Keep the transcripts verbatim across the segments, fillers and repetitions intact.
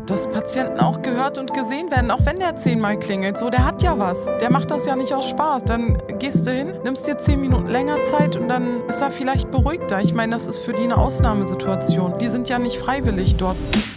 dass Patienten auch gehört und gesehen werden, auch wenn der zehnmal klingelt. So, der hat ja was. Der macht das ja nicht aus Spaß. Dann gehst du hin, nimmst dir zehn Minuten länger Zeit und dann ist er vielleicht beruhigter. Ich meine, das ist für die eine Ausnahmesituation. Die sind ja nicht freiwillig dort.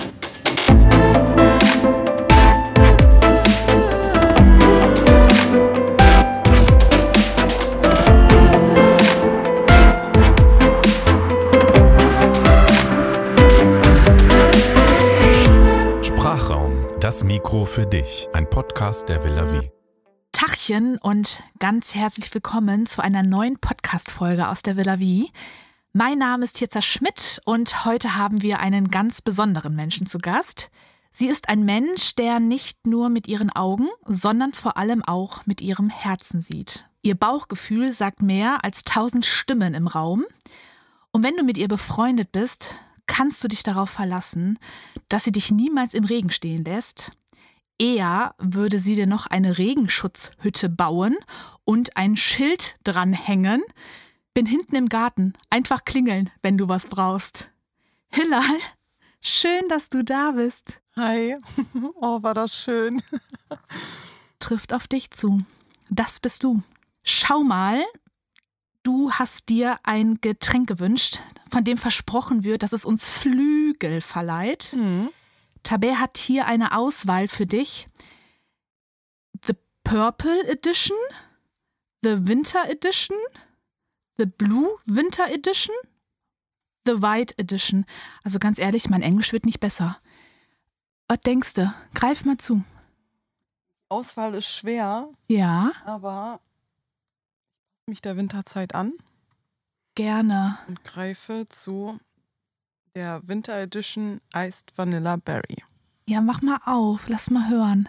Das Mikro für dich, ein Podcast der Villa Vie. Tachchen und ganz herzlich willkommen zu einer neuen Podcast-Folge aus der Villa Vie. Mein Name ist Tirza Schmidt und heute haben wir einen ganz besonderen Menschen zu Gast. Sie ist ein Mensch, der nicht nur mit ihren Augen, sondern vor allem auch mit ihrem Herzen sieht. Ihr Bauchgefühl sagt mehr als tausend Stimmen im Raum. Und wenn du mit ihr befreundet bist, kannst du dich darauf verlassen, dass sie dich niemals im Regen stehen lässt. Eher würde sie dir noch eine Regenschutzhütte bauen und ein Schild dranhängen. Bin hinten im Garten, einfach klingeln, wenn du was brauchst. Hilal, schön, dass du da bist. Hi, oh, war das schön. Trifft auf dich zu. Das bist du. Schau mal. Du hast dir ein Getränk gewünscht, von dem versprochen wird, dass es uns Flügel verleiht. Mhm. Tabea hat hier eine Auswahl für dich. The Purple Edition, The Winter Edition, The Blue Winter Edition, The White Edition. Also ganz ehrlich, mein Englisch wird nicht besser. Was denkst du? Greif mal zu. Auswahl ist schwer. Ja. Aber mich der Winterzeit an. Gerne. Und greife zu der Winter Edition Iced Vanilla Berry. Ja, mach mal auf. Lass mal hören.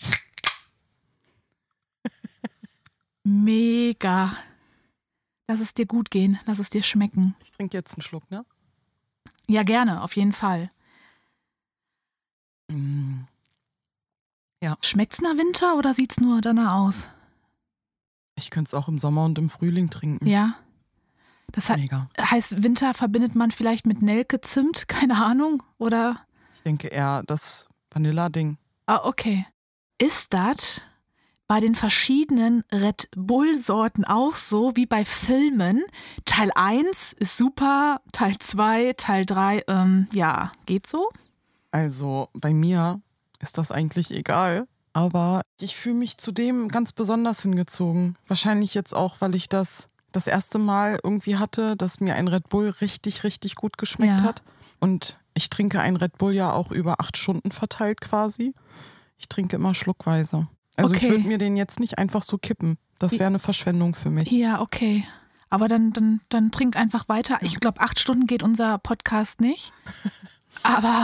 Mega. Lass es dir gut gehen. Lass es dir schmecken. Ich trinke jetzt einen Schluck, ne? Ja, gerne. Auf jeden Fall. Mm. Ja. Schmeckt's nach Winter oder sieht's nur danach aus? Ich könnte es auch im Sommer und im Frühling trinken. Ja. Das he- Mega. heißt, Winter verbindet man vielleicht mit Nelke, Zimt, keine Ahnung, oder? Ich denke eher das Vanilla-Ding. Ah, okay. Ist das bei den verschiedenen Red Bull-Sorten auch so wie bei Filmen? Teil eins ist super, Teil zwei, Teil drei, ähm, ja, geht so? Also bei mir ist das eigentlich egal. Aber ich fühle mich zu dem ganz besonders hingezogen. Wahrscheinlich jetzt auch, weil ich das das erste Mal irgendwie hatte, dass mir ein Red Bull richtig, richtig gut geschmeckt Ja. hat. Und ich trinke ein Red Bull ja auch über acht Stunden verteilt quasi. Ich trinke immer schluckweise. Also Okay. ich würde mir den jetzt nicht einfach so kippen. Das wäre eine Verschwendung für mich. Ja, okay. Aber dann, dann, dann trinkt einfach weiter. Ich glaube, acht Stunden geht unser Podcast nicht. Aber,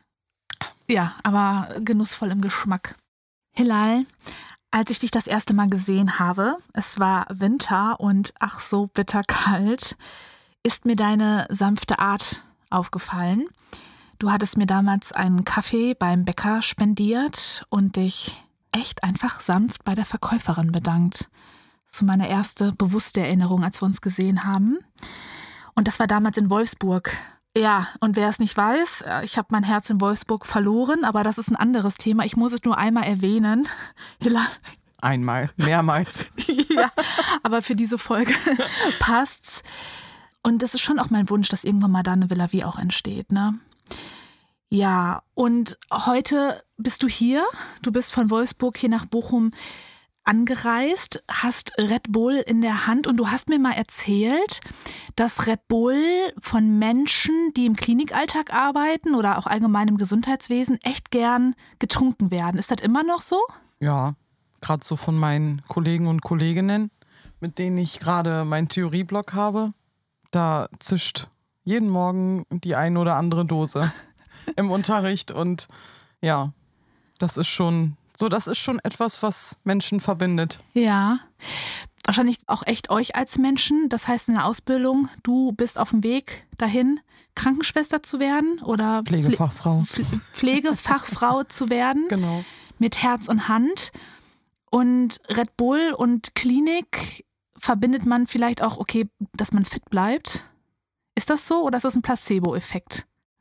ja, aber genussvoll im Geschmack. Hilal, als ich dich das erste Mal gesehen habe, es war Winter und ach so bitterkalt, ist mir deine sanfte Art aufgefallen. Du hattest mir damals einen Kaffee beim Bäcker spendiert und dich echt einfach sanft bei der Verkäuferin bedankt. Das war meine erste bewusste Erinnerung, als wir uns gesehen haben. Und das war damals in Wolfsburg. Ja, und wer es nicht weiß, ich habe mein Herz in Wolfsburg verloren, aber das ist ein anderes Thema. Ich muss es nur einmal erwähnen. Einmal, mehrmals. Ja, aber für diese Folge passt's. Und das ist schon auch mein Wunsch, dass irgendwann mal da eine Villa Vie auch entsteht, ne? Ja, und heute bist du hier. Du bist von Wolfsburg hier nach Bochum angereist, hast Red Bull in der Hand und du hast mir mal erzählt, dass Red Bull von Menschen, die im Klinikalltag arbeiten oder auch allgemein im Gesundheitswesen, echt gern getrunken werden. Ist das immer noch so? Ja, gerade so von meinen Kollegen und Kolleginnen, mit denen ich gerade meinen Theorieblock habe, da zischt jeden Morgen die ein oder andere Dose im Unterricht und ja, das ist schon so, das ist schon etwas, was Menschen verbindet. Ja, wahrscheinlich auch echt euch als Menschen. Das heißt in der Ausbildung, du bist auf dem Weg dahin, Krankenschwester zu werden oder Pflegefachfrau. Pfle- Pflegefachfrau zu werden. Genau. Mit Herz und Hand. Und Red Bull und Klinik verbindet man vielleicht auch, okay, dass man fit bleibt. Ist das so oder ist das ein Placebo-Effekt?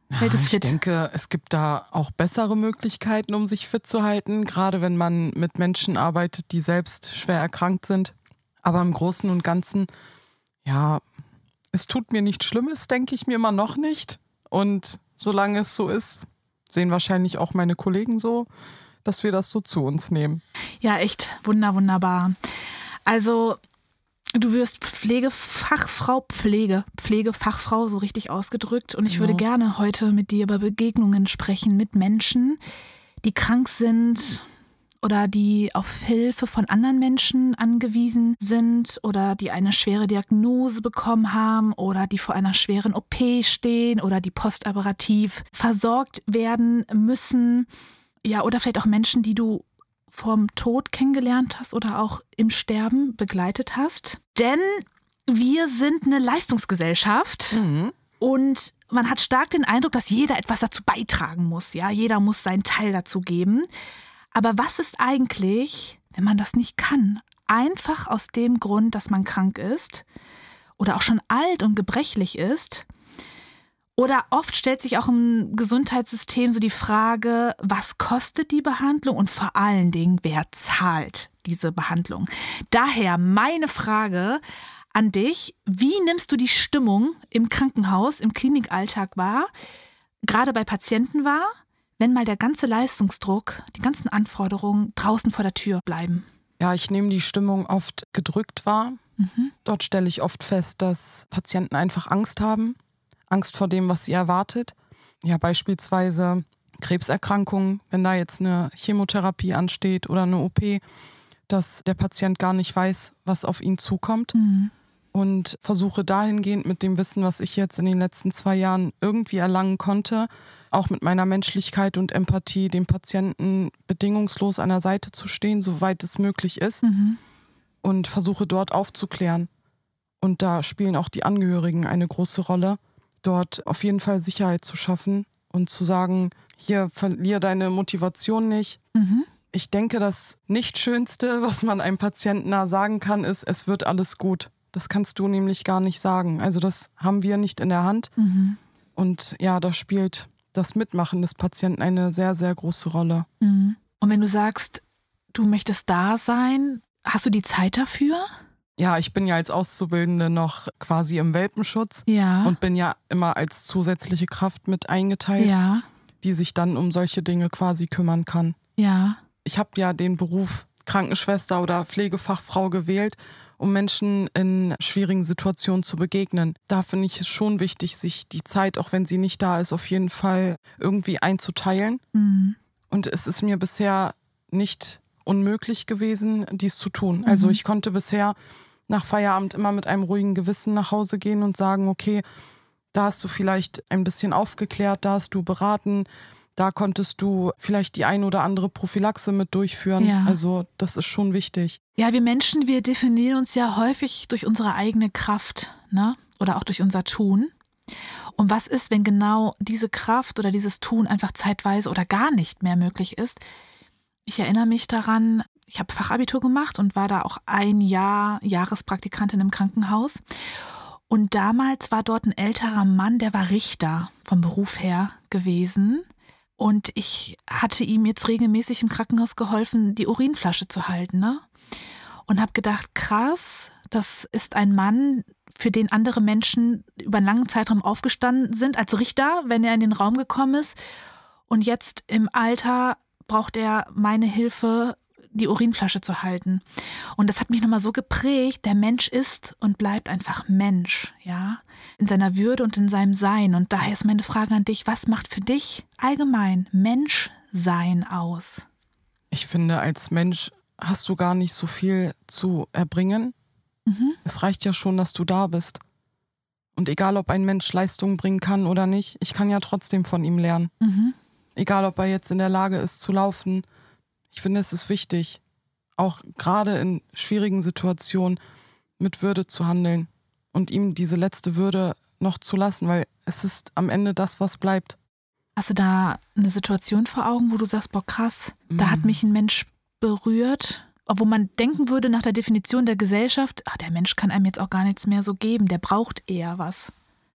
hält es ich fit? Ich denke, es gibt da auch bessere Möglichkeiten, um sich fit zu halten, gerade wenn man mit Menschen arbeitet, die selbst schwer erkrankt sind. Aber im Großen und Ganzen, ja, es tut mir nichts Schlimmes, denke ich mir immer noch nicht. Und solange es so ist, sehen wahrscheinlich auch meine Kollegen so, dass wir das so zu uns nehmen. Ja, echt wunder, wunderbar. Also du wirst Pflegefachfrau, Pflege, Pflegefachfrau, so richtig ausgedrückt. Und ich Genau. würde gerne heute mit dir über Begegnungen sprechen mit Menschen, die krank sind oder die auf Hilfe von anderen Menschen angewiesen sind oder die eine schwere Diagnose bekommen haben oder die vor einer schweren O P stehen oder die postoperativ versorgt werden müssen. Ja, oder vielleicht auch Menschen, die du vorm Tod kennengelernt hast oder auch im Sterben begleitet hast. Denn wir sind eine Leistungsgesellschaft Mhm. und man hat stark den Eindruck, dass jeder etwas dazu beitragen muss. Ja, jeder muss seinen Teil dazu geben. Aber was ist eigentlich, wenn man das nicht kann? Einfach aus dem Grund, dass man krank ist oder auch schon alt und gebrechlich ist. Oder oft stellt sich auch im Gesundheitssystem so die Frage, was kostet die Behandlung und vor allen Dingen, wer zahlt diese Behandlung? Daher meine Frage an dich, wie nimmst du die Stimmung im Krankenhaus, im Klinikalltag wahr, gerade bei Patienten wahr, wenn mal der ganze Leistungsdruck, die ganzen Anforderungen draußen vor der Tür bleiben? Ja, ich nehme die Stimmung oft gedrückt wahr. Mhm. Dort stelle ich oft fest, dass Patienten einfach Angst haben. Angst vor dem, was sie erwartet. Ja, beispielsweise Krebserkrankungen, wenn da jetzt eine Chemotherapie ansteht oder eine O P, dass der Patient gar nicht weiß, was auf ihn zukommt. Mhm. Und versuche dahingehend mit dem Wissen, was ich jetzt in den letzten zwei Jahren irgendwie erlangen konnte, auch mit meiner Menschlichkeit und Empathie dem Patienten bedingungslos an der Seite zu stehen, soweit es möglich ist. Mhm. Und versuche dort aufzuklären. Und da spielen auch die Angehörigen eine große Rolle, dort auf jeden Fall Sicherheit zu schaffen und zu sagen, hier, verlier deine Motivation nicht. Mhm. Ich denke, das nicht Schönste, was man einem Patienten nah sagen kann, ist, es wird alles gut. Das kannst du nämlich gar nicht sagen. Also das haben wir nicht in der Hand. Mhm. Und ja, da spielt das Mitmachen des Patienten eine sehr, sehr große Rolle. Mhm. Und wenn du sagst, du möchtest da sein, hast du die Zeit dafür? Ja, ich bin ja als Auszubildende noch quasi im Welpenschutz Ja. und bin ja immer als zusätzliche Kraft mit eingeteilt, ja, die sich dann um solche Dinge quasi kümmern kann. ja. Ich habe ja den Beruf Krankenschwester oder Pflegefachfrau gewählt, um Menschen in schwierigen Situationen zu begegnen. Da finde ich es schon wichtig, sich die Zeit, auch wenn sie nicht da ist, auf jeden Fall irgendwie einzuteilen. Mhm. Und es ist mir bisher nicht unmöglich gewesen, dies zu tun. Also Mhm. ich konnte bisher nach Feierabend immer mit einem ruhigen Gewissen nach Hause gehen und sagen, okay, da hast du vielleicht ein bisschen aufgeklärt, da hast du beraten, da konntest du vielleicht die ein oder andere Prophylaxe mit durchführen. Ja. Also das ist schon wichtig. Ja, wir Menschen, wir definieren uns ja häufig durch unsere eigene Kraft, ne? Oder auch durch unser Tun. Und was ist, wenn genau diese Kraft oder dieses Tun einfach zeitweise oder gar nicht mehr möglich ist? Ich erinnere mich daran, ich habe Fachabitur gemacht und war da auch ein Jahr Jahrespraktikantin im Krankenhaus. Und damals war dort ein älterer Mann, der war Richter vom Beruf her gewesen. Und ich hatte ihm jetzt regelmäßig im Krankenhaus geholfen, die Urinflasche zu halten, ne? Und habe gedacht, krass, das ist ein Mann, für den andere Menschen über einen langen Zeitraum aufgestanden sind, als Richter, wenn er in den Raum gekommen ist. Und jetzt im Alter braucht er meine Hilfe, die Urinflasche zu halten. Und das hat mich nochmal so geprägt, der Mensch ist und bleibt einfach Mensch, ja, in seiner Würde und in seinem Sein. Und daher ist meine Frage an dich, was macht für dich allgemein Menschsein aus? Ich finde, als Mensch hast du gar nicht so viel zu erbringen. Mhm. Es reicht ja schon, dass du da bist. Und egal, ob ein Mensch Leistung bringen kann oder nicht, ich kann ja trotzdem von ihm lernen. Mhm. Egal, ob er jetzt in der Lage ist zu laufen. Ich finde, es ist wichtig, auch gerade in schwierigen Situationen mit Würde zu handeln und ihm diese letzte Würde noch zu lassen, weil es ist am Ende das, was bleibt. Hast du da eine Situation vor Augen, wo du sagst, boah krass, da hat mich ein Mensch berührt, obwohl man denken würde nach der Definition der Gesellschaft, ach, der Mensch kann einem jetzt auch gar nichts mehr so geben, der braucht eher was.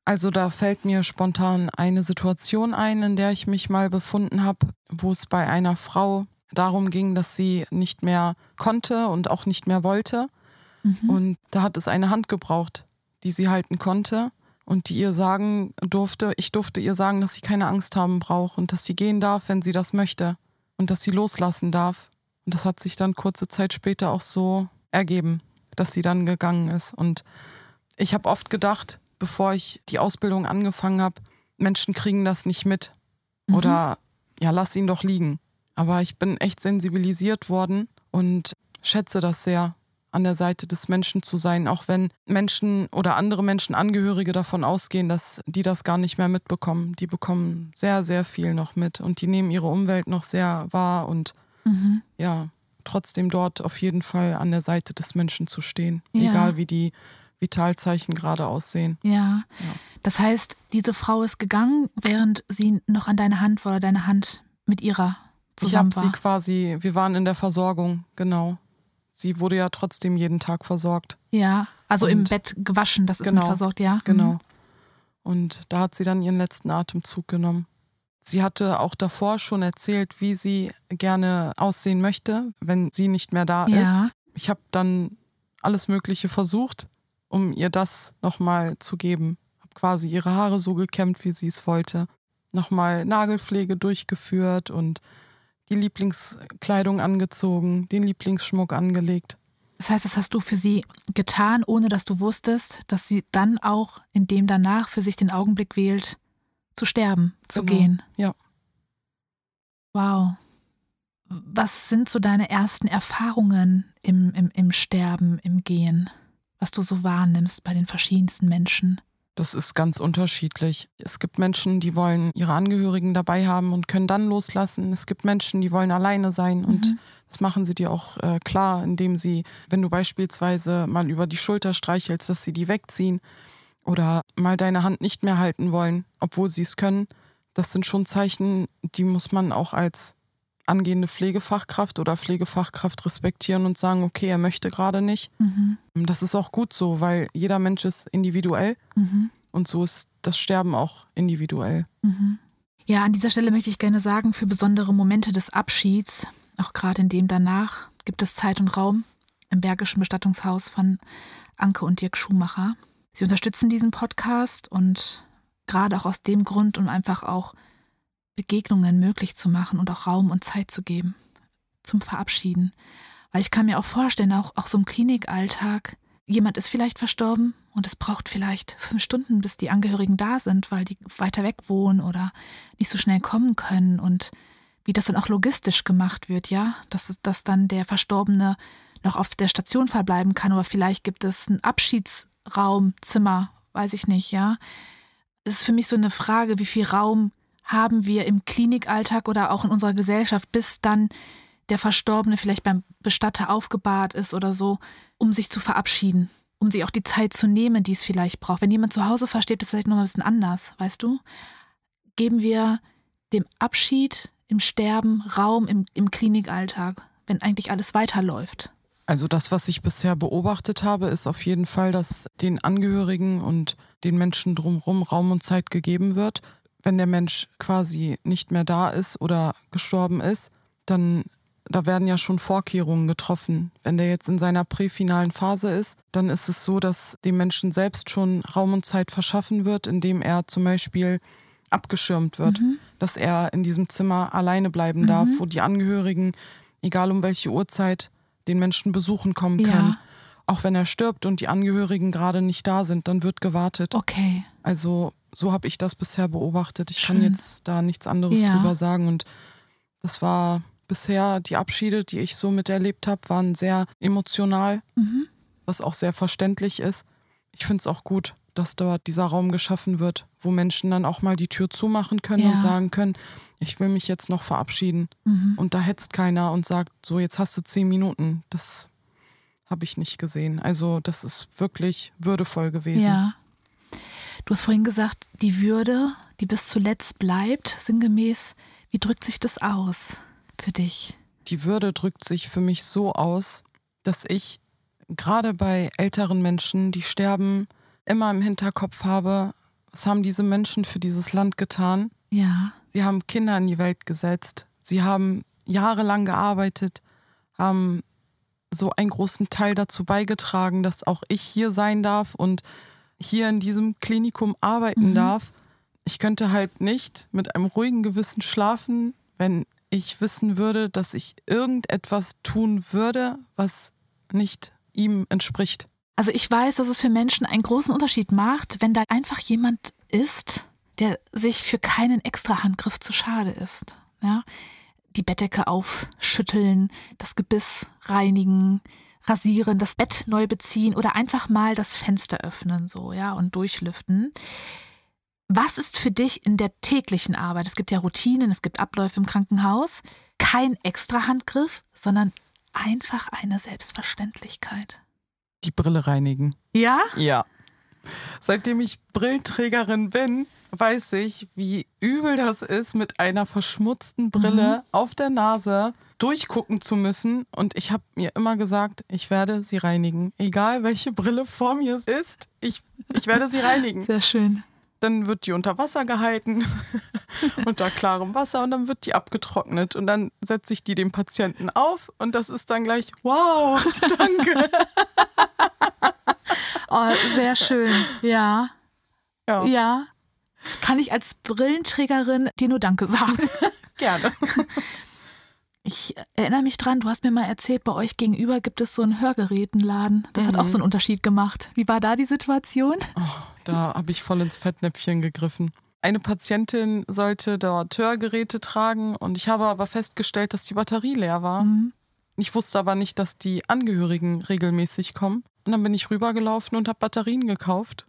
Also da fällt mir spontan eine Situation ein, in der ich mich mal befunden habe, wo es bei einer Frau darum ging, dass sie nicht mehr konnte und auch nicht mehr wollte. Mhm. Und da hat es eine Hand gebraucht, die sie halten konnte und die ihr sagen durfte, ich durfte ihr sagen, dass sie keine Angst haben braucht und dass sie gehen darf, wenn sie das möchte und dass sie loslassen darf. Und das hat sich dann kurze Zeit später auch so ergeben, dass sie dann gegangen ist. Und ich habe oft gedacht, bevor ich die Ausbildung angefangen habe, Menschen kriegen das nicht mit. Mhm. Oder ja, lass ihn doch liegen. Aber ich bin echt sensibilisiert worden und schätze das sehr, an der Seite des Menschen zu sein, auch wenn Menschen oder andere Menschen, Angehörige davon ausgehen, dass die das gar nicht mehr mitbekommen. Die bekommen sehr, sehr viel noch mit und die nehmen ihre Umwelt noch sehr wahr und mhm. ja, trotzdem dort auf jeden Fall an der Seite des Menschen zu stehen, ja. Egal wie die Vitalzeichen gerade aussehen. Ja. ja, das heißt, diese Frau ist gegangen, während sie noch an deiner Hand war oder deine Hand mit ihrer zusammen war. Ich habe sie quasi, wir waren in der Versorgung, genau. Sie wurde ja trotzdem jeden Tag versorgt. Ja, also und im Bett gewaschen, das ist genau, mit versorgt, ja. Genau. Mhm. Und da hat sie dann ihren letzten Atemzug genommen. Sie hatte auch davor schon erzählt, wie sie gerne aussehen möchte, wenn sie nicht mehr da ja. ist. Ich habe dann alles Mögliche versucht, um ihr das nochmal zu geben. Habe quasi ihre Haare so gekämmt, wie sie es wollte. Nochmal Nagelpflege durchgeführt und die Lieblingskleidung angezogen, den Lieblingsschmuck angelegt. Das heißt, das hast du für sie getan, ohne dass du wusstest, dass sie dann auch in dem danach für sich den Augenblick wählt, zu sterben, zu genau. gehen. Ja. Wow. Was sind so deine ersten Erfahrungen im, im, im Sterben, im Gehen, was du so wahrnimmst bei den verschiedensten Menschen? Das ist ganz unterschiedlich. Es gibt Menschen, die wollen ihre Angehörigen dabei haben und können dann loslassen. Es gibt Menschen, die wollen alleine sein und mhm. das machen sie dir auch äh, klar, indem sie, wenn du beispielsweise mal über die Schulter streichelst, dass sie die wegziehen oder mal deine Hand nicht mehr halten wollen, obwohl sie es können. Das sind schon Zeichen, die muss man auch als angehende Pflegefachkraft oder Pflegefachkraft respektieren und sagen, okay, er möchte gerade nicht. Mhm. Das ist auch gut so, weil jeder Mensch ist individuell mhm. und so ist das Sterben auch individuell. Mhm. Ja, an dieser Stelle möchte ich gerne sagen, für besondere Momente des Abschieds, auch gerade in dem danach, gibt es Zeit und Raum im Bergischen Bestattungshaus von Anke und Dirk Schumacher. Sie unterstützen diesen Podcast und gerade auch aus dem Grund, um einfach auch Begegnungen möglich zu machen und auch Raum und Zeit zu geben zum Verabschieden. Weil ich kann mir auch vorstellen, auch, auch so im Klinikalltag, jemand ist vielleicht verstorben und es braucht vielleicht fünf Stunden, bis die Angehörigen da sind, weil die weiter weg wohnen oder nicht so schnell kommen können und wie das dann auch logistisch gemacht wird, ja, dass, dass dann der Verstorbene noch auf der Station verbleiben kann oder vielleicht gibt es ein Abschiedsraum, Zimmer, weiß ich nicht, ja. Es ist für mich so eine Frage, wie viel Raum haben wir im Klinikalltag oder auch in unserer Gesellschaft, bis dann der Verstorbene vielleicht beim Bestatter aufgebahrt ist oder so, um sich zu verabschieden, um sich auch die Zeit zu nehmen, die es vielleicht braucht. Wenn jemand zu Hause versteht, ist das vielleicht noch ein bisschen anders, weißt du? Geben wir dem Abschied im Sterben Raum im, im Klinikalltag, wenn eigentlich alles weiterläuft? Also das, was ich bisher beobachtet habe, ist auf jeden Fall, dass den Angehörigen und den Menschen drumherum Raum und Zeit gegeben wird. Wenn der Mensch quasi nicht mehr da ist oder gestorben ist, dann da werden ja schon Vorkehrungen getroffen. Wenn der jetzt in seiner präfinalen Phase ist, dann ist es so, dass dem Menschen selbst schon Raum und Zeit verschaffen wird, indem er zum Beispiel abgeschirmt wird, mhm. dass er in diesem Zimmer alleine bleiben mhm. darf, wo die Angehörigen, egal um welche Uhrzeit, den Menschen besuchen kommen können. Ja. Auch wenn er stirbt und die Angehörigen gerade nicht da sind, dann wird gewartet. Okay. Also so habe ich das bisher beobachtet. Ich Schön. Kann jetzt da nichts anderes ja. drüber sagen. Und das war bisher, die Abschiede, die ich so miterlebt habe, waren sehr emotional, mhm. was auch sehr verständlich ist. Ich finde es auch gut, dass dort dieser Raum geschaffen wird, wo Menschen dann auch mal die Tür zumachen können ja. und sagen können, ich will mich jetzt noch verabschieden. Mhm. Und da hetzt keiner und sagt, so jetzt hast du zehn Minuten. Das habe ich nicht gesehen. Also das ist wirklich würdevoll gewesen. Ja. Du hast vorhin gesagt, die Würde, die bis zuletzt bleibt, sinngemäß, wie drückt sich das aus für dich? Die Würde drückt sich für mich so aus, dass ich gerade bei älteren Menschen, die sterben, immer im Hinterkopf habe, Was haben diese Menschen für dieses Land getan? Ja. Sie haben Kinder in die Welt gesetzt. Sie haben jahrelang gearbeitet, haben so einen großen Teil dazu beigetragen, dass auch ich hier sein darf und hier in diesem Klinikum arbeiten Mhm. darf. Ich könnte halt nicht mit einem ruhigen Gewissen schlafen, wenn ich wissen würde, dass ich irgendetwas tun würde, was nicht ihm entspricht. Also ich weiß, dass es für Menschen einen großen Unterschied macht, wenn da einfach jemand ist, der sich für keinen extra Handgriff zu schade ist. Ja? Die Bettdecke aufschütteln, das Gebiss reinigen, rasieren, das Bett neu beziehen oder einfach mal das Fenster öffnen so, ja, und durchlüften. Was ist für dich in der täglichen Arbeit? Es gibt ja Routinen, es gibt Abläufe im Krankenhaus. Kein extra Handgriff, sondern einfach eine Selbstverständlichkeit. Die Brille reinigen. Ja? Ja. Seitdem ich Brillenträgerin bin, weiß ich, wie übel das ist, mit einer verschmutzten Brille mhm. auf der Nase durchgucken zu müssen. Und ich habe mir immer gesagt, ich werde sie reinigen. Egal, welche Brille vor mir ist, ich, ich werde sie reinigen. Sehr schön. Dann wird die unter Wasser gehalten, unter klarem Wasser, und dann wird die abgetrocknet. Und dann setze ich die dem Patienten auf und das ist dann gleich, wow, danke. Oh, sehr schön, ja. Ja. Ja. Kann ich als Brillenträgerin dir nur Danke sagen. Gerne. Ich erinnere mich dran, du hast mir mal erzählt, bei euch gegenüber gibt es so einen Hörgerätenladen. Das mhm. hat auch so einen Unterschied gemacht. Wie war da die Situation? Oh, da habe ich voll ins Fettnäpfchen gegriffen. Eine Patientin sollte dort Hörgeräte tragen und ich habe aber festgestellt, dass die Batterie leer war. Mhm. Ich wusste aber nicht, dass die Angehörigen regelmäßig kommen. Und dann bin ich rübergelaufen und habe Batterien gekauft.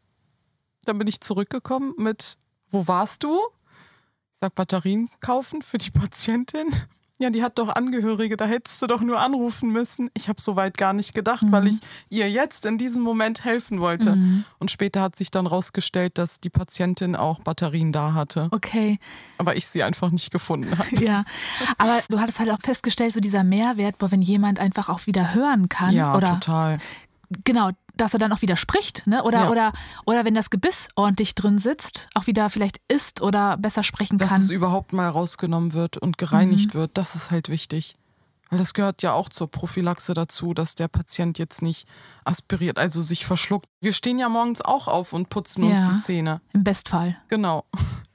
Dann bin ich zurückgekommen mit, wo warst du? Ich sag, Batterien kaufen für die Patientin. Ja, die hat doch Angehörige, da hättest du doch nur anrufen müssen. Ich habe so weit gar nicht gedacht, mhm. weil ich ihr jetzt in diesem Moment helfen wollte. Mhm. Und später hat sich dann rausgestellt, dass die Patientin auch Batterien da hatte. Okay. Aber ich sie einfach nicht gefunden habe. Ja, aber du hattest halt auch festgestellt, so dieser Mehrwert, wo wenn jemand einfach auch wieder hören kann. Ja, oder total. Genau, dass er dann auch wieder spricht, ne? Oder, ja. oder, oder wenn das Gebiss ordentlich drin sitzt, auch wieder vielleicht isst oder besser sprechen Dass kann. Dass es überhaupt mal rausgenommen wird und gereinigt mhm. wird, das ist halt wichtig. Weil das gehört ja auch zur Prophylaxe dazu, dass der Patient jetzt nicht aspiriert, also sich verschluckt. Wir stehen ja morgens auch auf und putzen uns ja, die Zähne. Im Bestfall. Genau.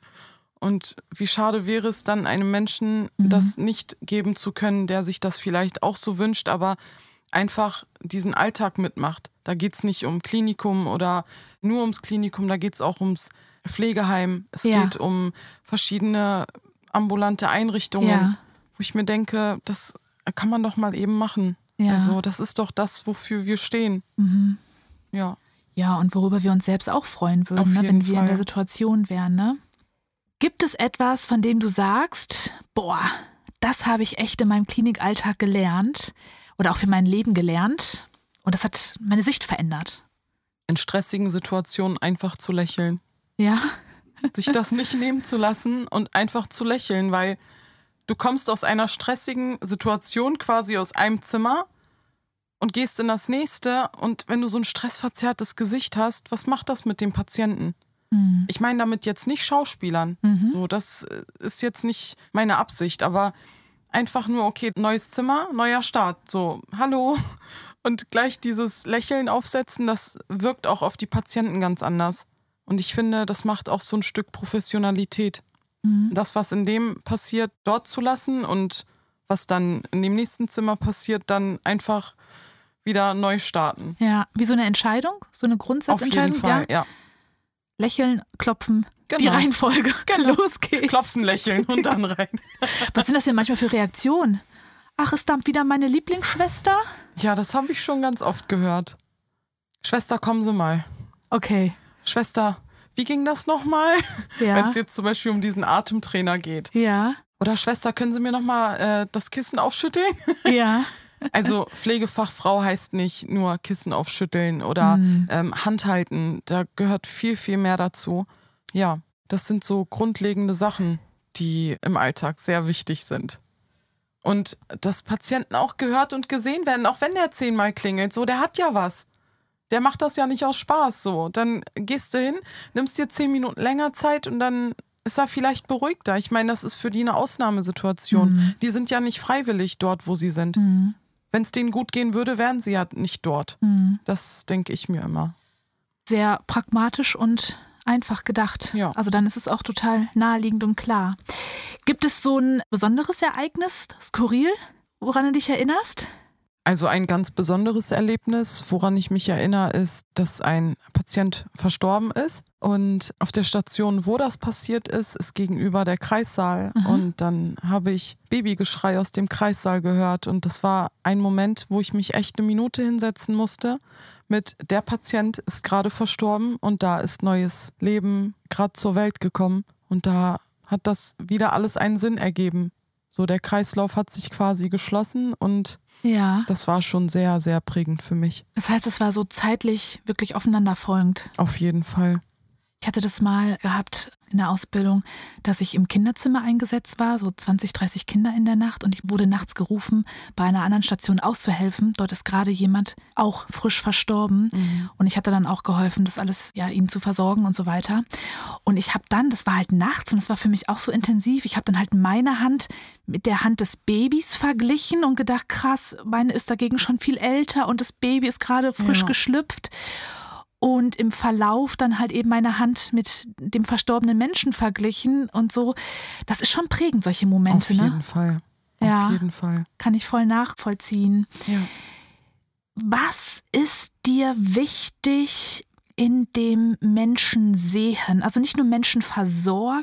Und wie schade wäre es dann, einem Menschen mhm. das nicht geben zu können, der sich das vielleicht auch so wünscht, aber einfach diesen Alltag mitmacht. Da geht es nicht um Klinikum oder nur ums Klinikum, da geht es auch ums Pflegeheim. Es ja. geht um verschiedene ambulante Einrichtungen, ja. wo ich mir denke, das kann man doch mal eben machen. Ja. Also das ist doch das, wofür wir stehen. Mhm. Ja. Ja, und worüber wir uns selbst auch freuen würden, ne, wenn wir Fall. in der Situation wären. Ne? Gibt es etwas, von dem du sagst, boah, das habe ich echt in meinem Klinikalltag gelernt oder auch für mein Leben gelernt und das hat meine Sicht verändert? In stressigen Situationen einfach zu lächeln. Ja. Sich das nicht nehmen zu lassen und einfach zu lächeln, weil du kommst aus einer stressigen Situation quasi aus einem Zimmer und gehst in das nächste und wenn du so ein stressverzerrtes Gesicht hast, was macht das mit dem Patienten? Mhm. Ich meine damit jetzt nicht Schauspielern, mhm. so, das ist jetzt nicht meine Absicht, aber einfach nur, okay, neues Zimmer, neuer Start, so, hallo. Und gleich dieses Lächeln aufsetzen, das wirkt auch auf die Patienten ganz anders. Und ich finde, das macht auch so ein Stück Professionalität. Mhm. Das, was in dem passiert, dort zu lassen und was dann in dem nächsten Zimmer passiert, dann einfach wieder neu starten. Ja, wie so eine Entscheidung? So eine Grundsatzentscheidung? Auf jeden Fall, ja. ja. Lächeln, klopfen, genau. die Reihenfolge. Genau. Los geht's. Klopfen, lächeln und dann rein. Was sind das denn manchmal für Reaktionen? Ach, ist da wieder meine Lieblingsschwester? Ja, das habe ich schon ganz oft gehört. Schwester, kommen Sie mal. Okay. Schwester, wie ging das nochmal? Ja. Wenn es jetzt zum Beispiel um diesen Atemtrainer geht. Ja. Oder Schwester, können Sie mir nochmal äh, das Kissen aufschütteln? Ja. Also Pflegefachfrau heißt nicht nur Kissen aufschütteln oder mhm. ähm, Handhalten. Da gehört viel, viel mehr dazu. Ja, das sind so grundlegende Sachen, die im Alltag sehr wichtig sind. Und dass Patienten auch gehört und gesehen werden, auch wenn der zehnmal klingelt. So, der hat ja was. Der macht das ja nicht aus Spaß so. Dann gehst du hin, nimmst dir zehn Minuten länger Zeit und dann ist er vielleicht beruhigter. Ich meine, das ist für die eine Ausnahmesituation. Mhm. Die sind ja nicht freiwillig dort, wo sie sind. Mhm. Wenn es denen gut gehen würde, wären sie ja nicht dort. Mhm. Das denke ich mir immer. Sehr pragmatisch und einfach gedacht. Ja. Also dann ist es auch total naheliegend und klar. Gibt es so ein besonderes Ereignis, skurril, woran du dich erinnerst? Also ein ganz besonderes Erlebnis, woran ich mich erinnere, ist, dass ein Patient verstorben ist. Und auf der Station, wo das passiert ist, ist gegenüber der Kreissaal. Mhm. Und dann habe ich Babygeschrei aus dem Kreissaal gehört. Und das war ein Moment, wo ich mich echt eine Minute hinsetzen musste. Mit der Patient ist gerade verstorben und da ist neues Leben gerade zur Welt gekommen. Und da hat das wieder alles einen Sinn ergeben. So, der Kreislauf hat sich quasi geschlossen und ja. Das war schon sehr, sehr prägend für mich. Das heißt, es war so zeitlich wirklich aufeinanderfolgend. Auf jeden Fall. Ich hatte das mal gehabt in der Ausbildung, dass ich im Kinderzimmer eingesetzt war, so zwanzig, dreißig Kinder in der Nacht, und ich wurde nachts gerufen, bei einer anderen Station auszuhelfen. Dort ist gerade jemand auch frisch verstorben mhm. und ich hatte dann auch geholfen, das alles, ja, ihn zu versorgen und so weiter. Und ich habe dann, das war halt nachts und das war für mich auch so intensiv, ich habe dann halt meine Hand mit der Hand des Babys verglichen und gedacht, krass, meine ist dagegen schon viel älter und das Baby ist gerade frisch ja. geschlüpft. Und im Verlauf dann halt eben meine Hand mit dem verstorbenen Menschen verglichen und so. Das ist schon prägend, solche Momente. Auf jeden ne? Fall. Ja, Auf jeden Fall. Kann ich voll nachvollziehen. Ja. Was ist dir wichtig in dem Menschen sehen? Also nicht nur Menschen versorgen,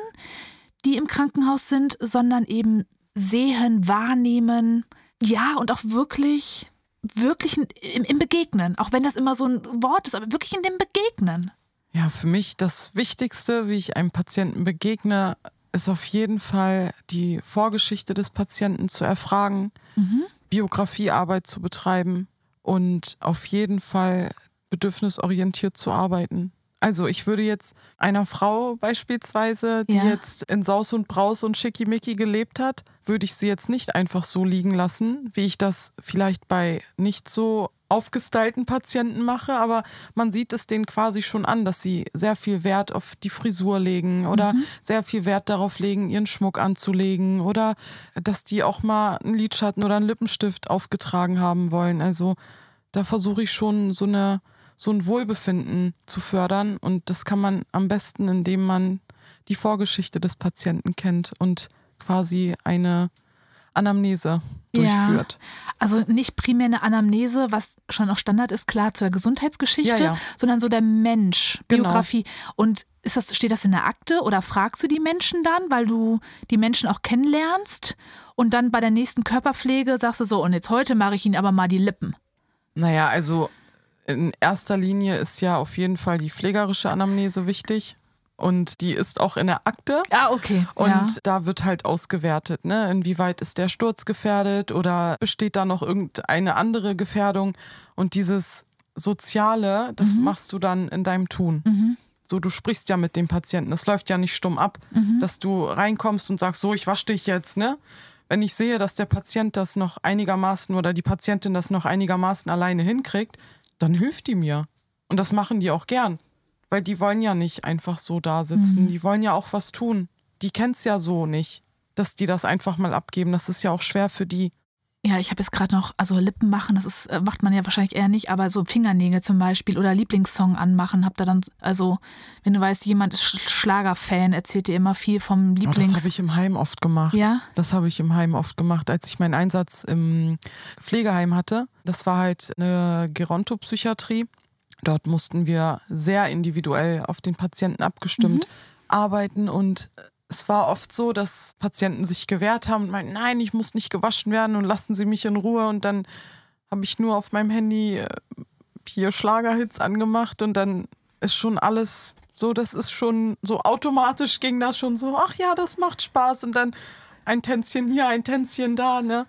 die im Krankenhaus sind, sondern eben sehen, wahrnehmen. Ja, und auch wirklich... wirklich im, im Begegnen, auch wenn das immer so ein Wort ist, aber wirklich in dem Begegnen. Ja, für mich das Wichtigste, wie ich einem Patienten begegne, ist auf jeden Fall die Vorgeschichte des Patienten zu erfragen, mhm. Biografiearbeit zu betreiben und auf jeden Fall bedürfnisorientiert zu arbeiten. Also ich würde jetzt einer Frau beispielsweise, die ja. jetzt in Saus und Braus und Schickimicki gelebt hat, würde ich sie jetzt nicht einfach so liegen lassen, wie ich das vielleicht bei nicht so aufgestylten Patienten mache. Aber man sieht es denen quasi schon an, dass sie sehr viel Wert auf die Frisur legen oder mhm. sehr viel Wert darauf legen, ihren Schmuck anzulegen oder dass die auch mal einen Lidschatten oder einen Lippenstift aufgetragen haben wollen. Also da versuche ich schon so eine so ein Wohlbefinden zu fördern. Und das kann man am besten, indem man die Vorgeschichte des Patienten kennt und quasi eine Anamnese durchführt. Ja, also nicht primär eine Anamnese, was schon auch Standard ist, klar, zur Gesundheitsgeschichte, ja, ja. sondern so der Mensch, Biografie. Genau. Und ist das, steht das in der Akte oder fragst du die Menschen dann, weil du die Menschen auch kennenlernst und dann bei der nächsten Körperpflege sagst du so, und jetzt heute mache ich ihnen aber mal die Lippen? Naja, also in erster Linie ist ja auf jeden Fall die pflegerische Anamnese wichtig und die ist auch in der Akte. Ah, okay. Und ja. da wird halt ausgewertet, ne? Inwieweit ist der Sturz gefährdet oder besteht da noch irgendeine andere Gefährdung? Und dieses Soziale, das mhm. machst du dann in deinem Tun. Mhm. So, du sprichst ja mit dem Patienten, das läuft ja nicht stumm ab, mhm. dass du reinkommst und sagst, so, ich wasche dich jetzt, ne? Wenn ich sehe, dass der Patient das noch einigermaßen oder die Patientin das noch einigermaßen alleine hinkriegt, dann hilft die mir. Und das machen die auch gern. Weil die wollen ja nicht einfach so da sitzen. Mhm. Die wollen ja auch was tun. Die kennt's ja so nicht, dass die das einfach mal abgeben. Das ist ja auch schwer für die. Ja, ich habe jetzt gerade noch, also Lippen machen, das ist, macht man ja wahrscheinlich eher nicht, aber so Fingernägel zum Beispiel oder Lieblingssong anmachen, habt ihr dann, also wenn du weißt, jemand ist Schlagerfan, erzählt dir immer viel vom Lieblings... Oh, das habe ich im Heim oft gemacht. Ja? Das habe ich im Heim oft gemacht, als ich meinen Einsatz im Pflegeheim hatte. Das war halt eine Gerontopsychiatrie. Dort mussten wir sehr individuell auf den Patienten abgestimmt mhm. arbeiten und es war oft so, dass Patienten sich gewehrt haben und meinten, nein, ich muss nicht gewaschen werden und lassen Sie mich in Ruhe. Und dann habe ich nur auf meinem Handy hier Schlagerhits angemacht und dann ist schon alles so, das ist schon so automatisch ging das schon so, ach ja, das macht Spaß und dann ein Tänzchen hier, ein Tänzchen da, ne?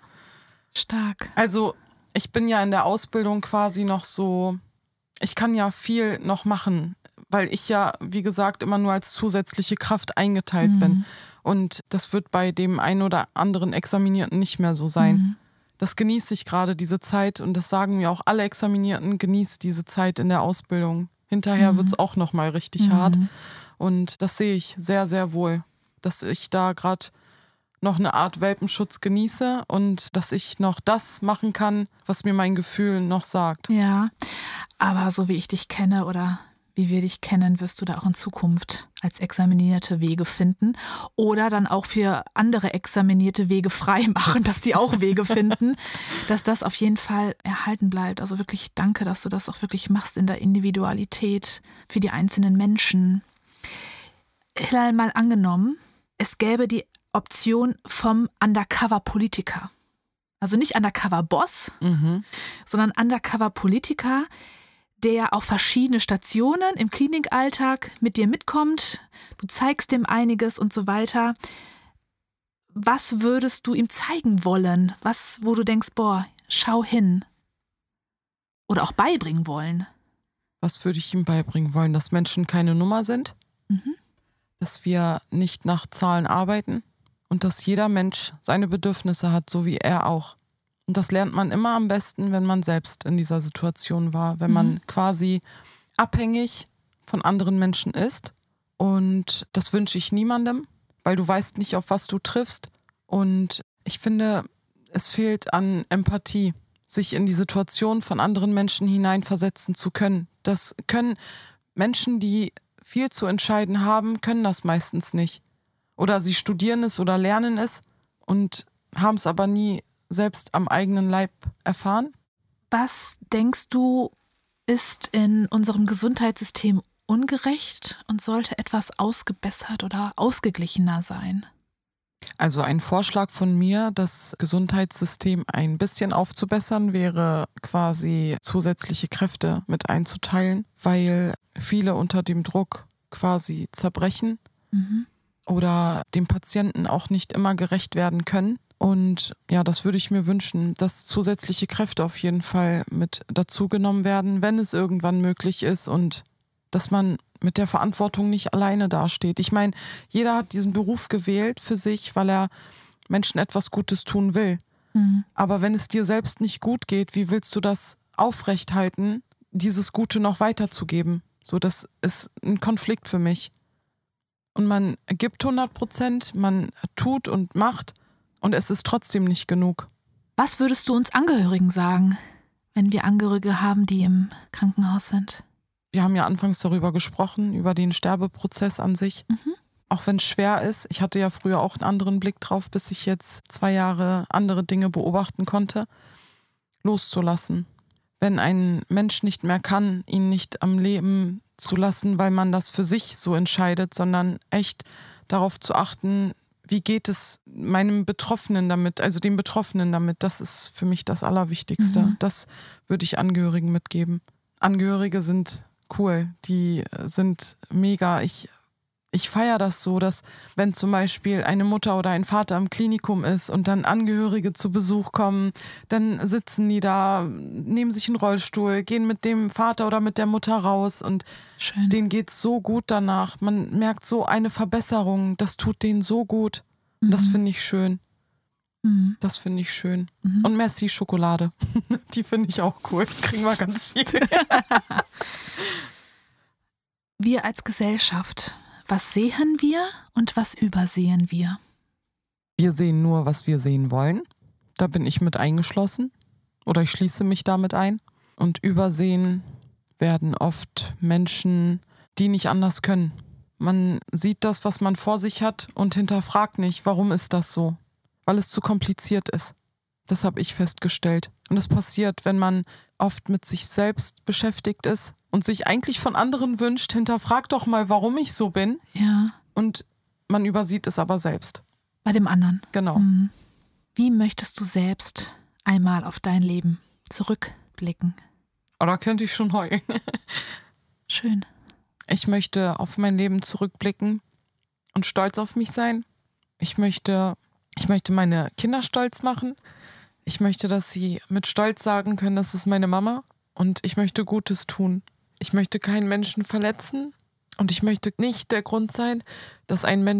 Stark. Also ich bin ja in der Ausbildung quasi noch so, ich kann ja viel noch machen, weil ich ja, wie gesagt, immer nur als zusätzliche Kraft eingeteilt mhm. bin. Und das wird bei dem einen oder anderen Examinierten nicht mehr so sein. Mhm. das genieße ich gerade, diese Zeit. Und das sagen mir auch alle Examinierten, genießt diese Zeit in der Ausbildung. Hinterher mhm. wird es auch nochmal richtig mhm. hart. Und das sehe ich sehr, sehr wohl, dass ich da gerade noch eine Art Welpenschutz genieße und dass ich noch das machen kann, was mir mein Gefühl noch sagt. Ja, aber so wie ich dich kenne oder wie wir dich kennen, wirst du da auch in Zukunft als Examinierte Wege finden oder dann auch für andere Examinierte Wege frei machen, dass die auch Wege finden, dass das auf jeden Fall erhalten bleibt. Also wirklich danke, dass du das auch wirklich machst in der Individualität für die einzelnen Menschen. Hilal, mal angenommen, es gäbe die Option vom Undercover-Politiker. Also nicht Undercover-Boss, mhm. sondern Undercover-Politiker, der auf verschiedene Stationen im Klinikalltag mit dir mitkommt. Du zeigst ihm einiges und so weiter. Was würdest du ihm zeigen wollen? Was, wo du denkst, boah, schau hin. Oder auch beibringen wollen? Was würde ich ihm beibringen wollen? Dass Menschen keine Nummer sind? Mhm. Dass wir nicht nach Zahlen arbeiten? Und dass jeder Mensch seine Bedürfnisse hat, so wie er auch. Und das lernt man immer am besten, wenn man selbst in dieser Situation war. Wenn mhm. man quasi abhängig von anderen Menschen ist. Und das wünsche ich niemandem, weil du weißt nicht, auf was du triffst. Und ich finde, es fehlt an Empathie, sich in die Situation von anderen Menschen hineinversetzen zu können. Das können Menschen, die viel zu entscheiden haben, können das meistens nicht. Oder sie studieren es oder lernen es und haben es aber nie selbst am eigenen Leib erfahren. Was denkst du, ist in unserem Gesundheitssystem ungerecht und sollte etwas ausgebessert oder ausgeglichener sein? Also ein Vorschlag von mir, das Gesundheitssystem ein bisschen aufzubessern, wäre quasi zusätzliche Kräfte mit einzuteilen, weil viele unter dem Druck quasi zerbrechen. Mhm. Oder dem Patienten auch nicht immer gerecht werden können. Und ja, das würde ich mir wünschen, dass zusätzliche Kräfte auf jeden Fall mit dazugenommen werden, wenn es irgendwann möglich ist und dass man mit der Verantwortung nicht alleine dasteht. Ich meine, jeder hat diesen Beruf gewählt für sich, weil er Menschen etwas Gutes tun will. Mhm. Aber wenn es dir selbst nicht gut geht, wie willst du das aufrechthalten, dieses Gute noch weiterzugeben? So, das ist ein Konflikt für mich. Und man gibt hundert Prozent, man tut und macht und es ist trotzdem nicht genug. Was würdest du uns Angehörigen sagen, wenn wir Angehörige haben, die im Krankenhaus sind? Wir haben ja anfangs darüber gesprochen, über den Sterbeprozess an sich. Mhm. Auch wenn es schwer ist. Ich hatte ja früher auch einen anderen Blick drauf, bis ich jetzt zwei Jahre andere Dinge beobachten konnte. Loszulassen. Wenn ein Mensch nicht mehr kann, ihn nicht am Leben zu lassen, weil man das für sich so entscheidet, sondern echt darauf zu achten, wie geht es meinem Betroffenen damit, also dem Betroffenen damit, das ist für mich das Allerwichtigste. Mhm. Das würde ich Angehörigen mitgeben. Angehörige sind cool, die sind mega. Ich Ich feiere das so, dass wenn zum Beispiel eine Mutter oder ein Vater im Klinikum ist und dann Angehörige zu Besuch kommen, dann sitzen die da, nehmen sich einen Rollstuhl, gehen mit dem Vater oder mit der Mutter raus und Schön. Denen geht's so gut danach. Man merkt so eine Verbesserung, das tut denen so gut. Mhm. Und das finde ich schön. Mhm. Das finde ich schön. Mhm. Und merci Schokolade. Die finde ich auch cool. Kriegen wir ganz viel. Wir als Gesellschaft, was sehen wir und was übersehen wir? Wir sehen nur, was wir sehen wollen. Da bin ich mit eingeschlossen. Oder ich schließe mich damit ein. Und übersehen werden oft Menschen, die nicht anders können. Man sieht das, was man vor sich hat und hinterfragt nicht, warum ist das so? Weil es zu kompliziert ist. Das habe ich festgestellt. Und das passiert, wenn man oft mit sich selbst beschäftigt ist und sich eigentlich von anderen wünscht, hinterfragt doch mal, warum ich so bin. Ja. Und man übersieht es aber selbst. Bei dem anderen. Genau. Mhm. Wie möchtest du selbst einmal auf dein Leben zurückblicken? Oh, da könnte ich schon heulen. Schön. Ich möchte auf mein Leben zurückblicken und stolz auf mich sein. Ich möchte, ich möchte meine Kinder stolz machen. Ich möchte, dass sie mit Stolz sagen können, das ist meine Mama. Und ich möchte Gutes tun. Ich möchte keinen Menschen verletzen. Und ich möchte nicht der Grund sein, dass ein Mensch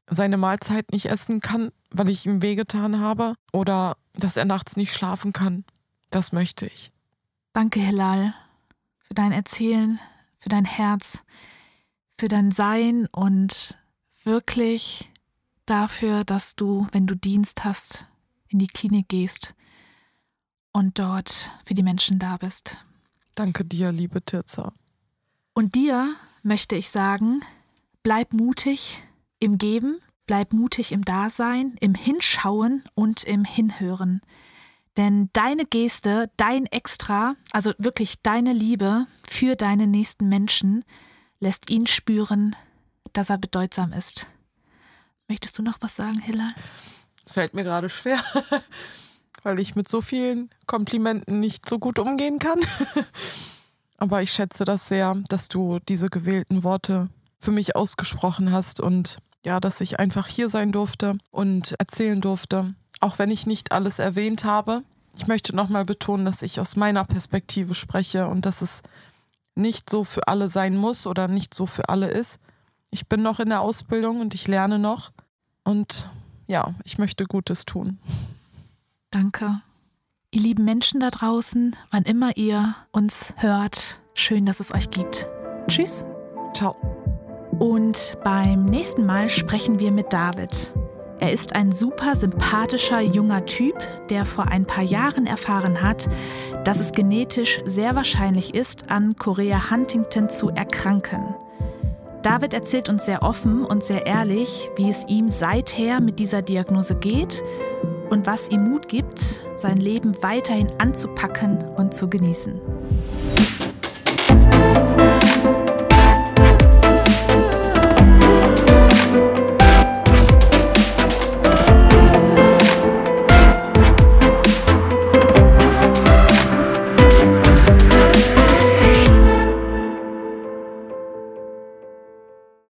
seine Mahlzeit nicht essen kann, weil ich ihm wehgetan habe, oder dass er nachts nicht schlafen kann. Das möchte ich. Danke, Hilal, für dein Erzählen, für dein Herz, für dein Sein und wirklich dafür, dass du, wenn du Dienst hast, in die Klinik gehst und dort für die Menschen da bist. Danke dir, liebe Tirza. Und dir möchte ich sagen, bleib mutig im Geben, bleib mutig im Dasein, im Hinschauen und im Hinhören. Denn deine Geste, dein Extra, also wirklich deine Liebe für deine nächsten Menschen, lässt ihn spüren, dass er bedeutsam ist. Möchtest du noch was sagen, Hilal? Es fällt mir gerade schwer, weil ich mit so vielen Komplimenten nicht so gut umgehen kann. Aber ich schätze das sehr, dass du diese gewählten Worte für mich ausgesprochen hast und ja, dass ich einfach hier sein durfte und erzählen durfte, auch wenn ich nicht alles erwähnt habe. Ich möchte nochmal betonen, dass ich aus meiner Perspektive spreche und dass es nicht so für alle sein muss oder nicht so für alle ist. Ich bin noch in der Ausbildung und ich lerne noch und ja, ich möchte Gutes tun. Danke. Ihr lieben Menschen da draußen, wann immer ihr uns hört, schön, dass es euch gibt. Tschüss. Ciao. Und beim nächsten Mal sprechen wir mit David. Er ist ein super sympathischer junger Typ, der vor ein paar Jahren erfahren hat, dass es genetisch sehr wahrscheinlich ist, an Chorea Huntington zu erkranken. David erzählt uns sehr offen und sehr ehrlich, wie es ihm seither mit dieser Diagnose geht und was ihm Mut gibt, sein Leben weiterhin anzupacken und zu genießen.